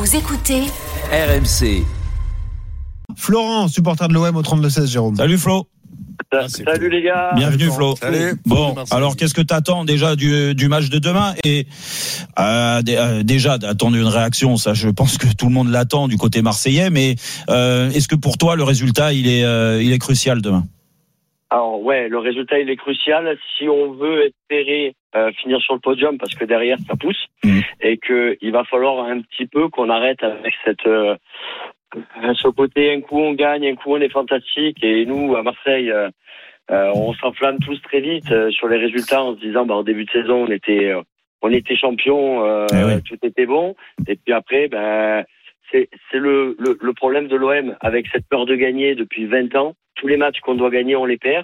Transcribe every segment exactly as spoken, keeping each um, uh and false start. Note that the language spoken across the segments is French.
Vous écoutez R M C. Florent, supporter de l'O M au trente-deux seize, Jérôme. Salut Flo. Ah, Salut les gars. Bienvenue Flo. Salut. Bon, alors qu'est-ce que t'attends déjà du, du match de demain et euh, d- euh, déjà d'attendre une réaction, ça je pense que tout le monde l'attend du côté marseillais, mais euh, est-ce que pour toi le résultat il est euh, il est crucial demain? Alors ouais, le résultat il est crucial si on veut espérer euh, finir sur le podium parce que derrière ça pousse mmh. et que il va falloir un petit peu qu'on arrête avec cette euh, ce côté un coup on gagne, un coup on est fantastique et nous à Marseille euh, euh, on s'enflamme tous très vite euh, sur les résultats en se disant bah en début de saison on était euh, on était champion, euh, eh oui. tout était bon et puis après ben c'est c'est le, le le problème de l'O M avec cette peur de gagner depuis vingt ans. Tous les matchs qu'on doit gagner, on les perd.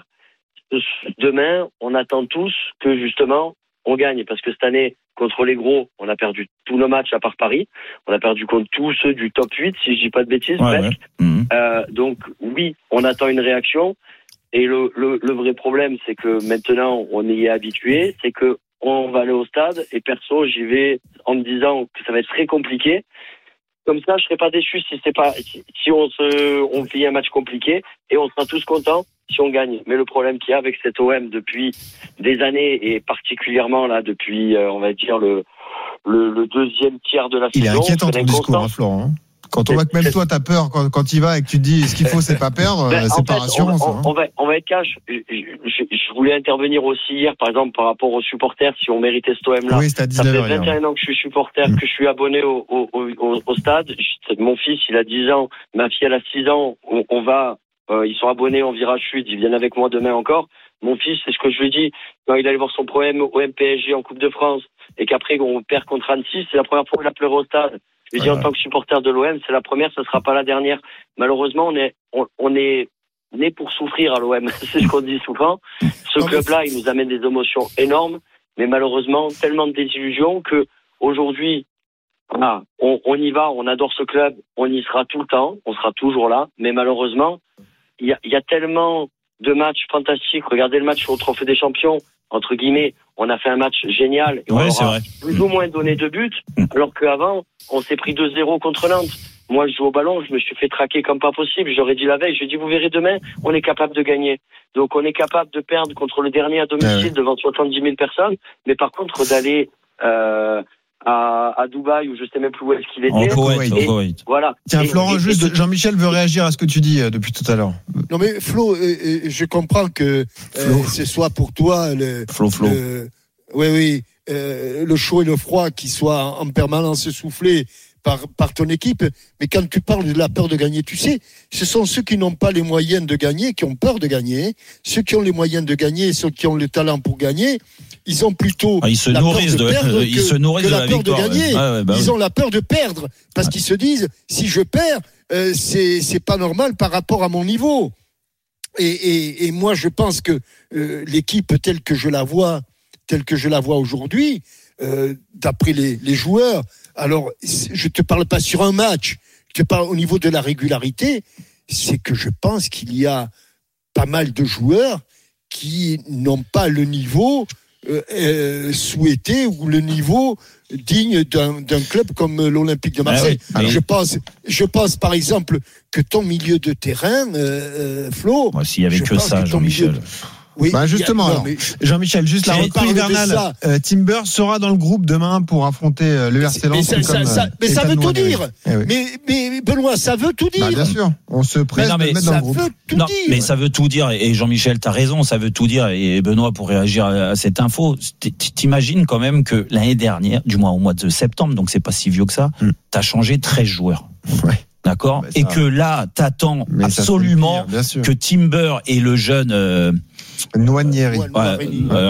Demain, on attend tous que justement on gagne parce que cette année contre les gros, on a perdu tous nos matchs à part Paris. On a perdu contre tous ceux du top huit, si je dis pas de bêtises, ouais, presque. Ouais. Mmh. Euh, donc oui, on attend une réaction. Et le, le, le vrai problème, c'est que maintenant, on y est habitué, c'est que on va aller au stade et perso, j'y vais en me disant que ça va être très compliqué. Comme ça, je serais pas déçu si c'est pas si, si on se on fait un match compliqué et on sera tous contents si on gagne. Mais le problème qu'il y a avec cet O M depuis des années et particulièrement là depuis euh, on va dire le, le le deuxième tiers de la il saison. Il est inquiétant ton discours, hein, Florent. Quand on voit que même toi t'as peur quand, quand il va et que tu te dis ce qu'il faut c'est pas perdre, ben, c'est pas fait, rassurant. On, ça, on, hein. on va on va être cash. Je, je, je voulais intervenir aussi hier par exemple par rapport aux supporters si on méritait cet O M là. Oui, ça fait vingt et un ans que je suis supporter, mmh. que je suis abonné au au, au, au stade. Mon fils il a dix ans, ma fille elle a six ans. On, on va euh, ils sont abonnés en virage sud, ils viennent avec moi demain encore. Mon fils, c'est ce que je lui dis quand il allait voir son problème au M P S G en Coupe de France et qu'après on perd contre Annecy, c'est la première fois qu'il a pleuré au stade. Je lui dis, en tant que supporter de l'O M, c'est la première, ce sera pas la dernière. Malheureusement, on est, on, on est né pour souffrir à l'O M. C'est ce qu'on dit souvent. Ce club-là, il nous amène des émotions énormes, mais malheureusement, tellement de désillusions que aujourd'hui, voilà, on, on y va, on adore ce club, on y sera tout le temps, on sera toujours là, mais malheureusement, il y a, il y a tellement de matchs fantastiques. Regardez le match au Trophée des Champions. Entre guillemets, on a fait un match génial et on ouais, aura plus ou moins donné deux buts, alors qu'avant, on s'est pris deux zéro contre Nantes. Moi, je joue au ballon, je me suis fait traquer comme pas possible. J'aurais dit la veille, je dis vous verrez demain, on est capable de gagner. Donc, on est capable de perdre contre le dernier à domicile ouais. devant soixante-dix mille personnes, mais par contre, d'aller euh, à, à Dubaï, où je sais même plus où est-ce qu'il était. En Koweït, et, en Koweït. Voilà. Tiens, et, Florent, et, juste, et, Jean-Michel veut réagir à ce que tu dis euh, depuis tout à l'heure. Non, mais Flo, euh, je comprends que euh, ce soit pour toi le. Flo, Flo. Le, oui, oui, euh, le chaud et le froid qui soient en permanence soufflés par, par ton équipe. Mais quand tu parles de la peur de gagner, tu sais, ce sont ceux qui n'ont pas les moyens de gagner, qui ont peur de gagner. Ceux qui ont les moyens de gagner, ceux qui ont le talent pour gagner, ils ont plutôt ah, ils se la nourrissent peur de, de perdre ils que, se nourrissent que de la, la peur victoire, de gagner. ouais. Ouais, bah, ils oui. ont la peur de perdre parce ouais. qu'ils se disent si je perds, euh, c'est c'est pas normal par rapport à mon niveau. Et, et, et moi, je pense que euh, l'équipe telle que je la vois, telle que je la vois aujourd'hui, euh, d'après les, les joueurs. Alors, je te parle pas sur un match, je te parle au niveau de la régularité. C'est que je pense qu'il y a pas mal de joueurs qui n'ont pas le niveau euh, euh, souhaité ou le niveau digne d'un, d'un club comme l'Olympique de Marseille. Ah oui, ah je oui. pense, je pense par exemple que ton milieu de terrain, euh, Flo. Moi, s'il y avait que ça, que Jean-Michel. De... Oui, bah justement, a, non, alors, mais, Jean-Michel, juste la reprise hivernale. Euh, Timber sera dans le groupe demain pour affronter euh, le R C Lens. Mais, ça, ça, mais ça veut tout dire. Eh oui. mais, mais Benoît, ça veut tout dire. Bah, bien sûr, on se presse de mettre dans le groupe. Ça veut tout non, dire. Mais ça veut tout dire. Et Jean-Michel, t'as raison, ça veut tout dire. Et Benoît, pour réagir à cette info, t'imagines quand même que l'année dernière, du moins au mois de septembre, donc c'est pas si vieux que ça, mm. t'as changé treize joueurs. Ouais. D'accord. Bah, et que là, t'attends mais absolument pire, que Timber et le jeune euh, Nwaneri euh,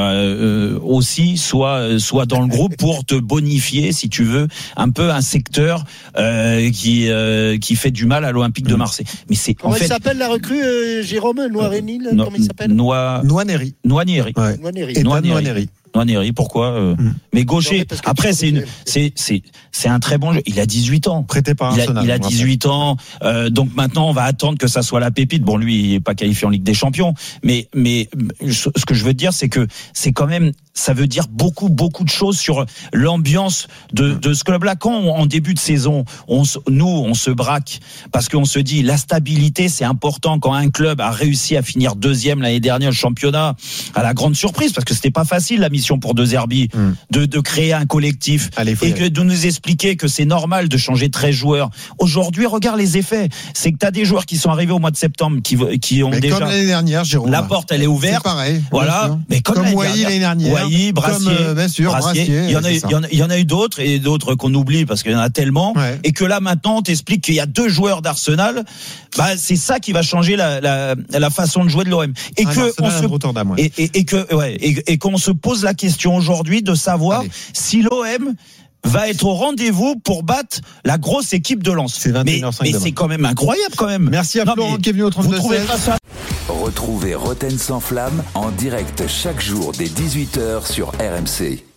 euh, aussi soient soient dans le groupe pour te bonifier, si tu veux, un peu un secteur euh, qui euh, qui fait du mal à l'Olympique de Marseille. Mais c'est comment en fait, il s'appelle la recrue euh, Jérôme Nwaneri, no, comment il s'appelle? Noa... Nwaneri. Nwaneri. Ouais. Nwaneri. Et Nwaneri. Nwaneri, pourquoi euh, mmh. Mais gaucher. Non, mais après, c'est une, c'est, c'est, c'est un très bon jeu. Il a dix-huit ans. Prêté par il Arsenal. A, il a dix-huit ans. Euh, donc maintenant, on va attendre que ça soit la pépite. Bon, lui, il est pas qualifié en Ligue des Champions. Mais, mais ce que je veux dire, c'est que c'est quand même, ça veut dire beaucoup, beaucoup de choses sur l'ambiance de, de ce club-là. Quand on, en début de saison, on, nous, on se braque parce qu'on se dit la stabilité, c'est important. Quand un club a réussi à finir deuxième l'année dernière au championnat, à la grande surprise, parce que c'était pas facile la mission pour De Zerbi mm. de, de créer un collectif. Allez, et que de nous expliquer que c'est normal de changer treize joueurs. Aujourd'hui, regarde les effets. C'est que tu as des joueurs qui sont arrivés au mois de septembre qui, qui ont mais déjà. Comme l'année dernière, Jérôme. La porte, elle est ouverte. C'est pareil. Voilà. Mais comme, comme Wai l'année dernière. Wai, Brassier. Comme, euh, bien sûr, Brassier. Brassier. Il y en a, il y en a, il y en a eu d'autres et d'autres qu'on oublie parce qu'il y en a tellement. Ouais. Et que là, maintenant, on t'explique qu'il y a deux joueurs d'Arsenal. Bah, c'est ça qui va changer la, la, la façon de jouer de l'O M. Et ah, que, on se, ouais. et, et, et que, ouais, et, et qu'on se pose la question aujourd'hui de savoir Allez. si l'O M va être au rendez-vous pour battre la grosse équipe de Lens. C'est mais, mais c'est quand même incroyable quand même. Merci à non, Florent qui est venu au trente-deux seize. Retrouvez Roten sans flamme en direct chaque jour dès dix-huit heures sur R M C.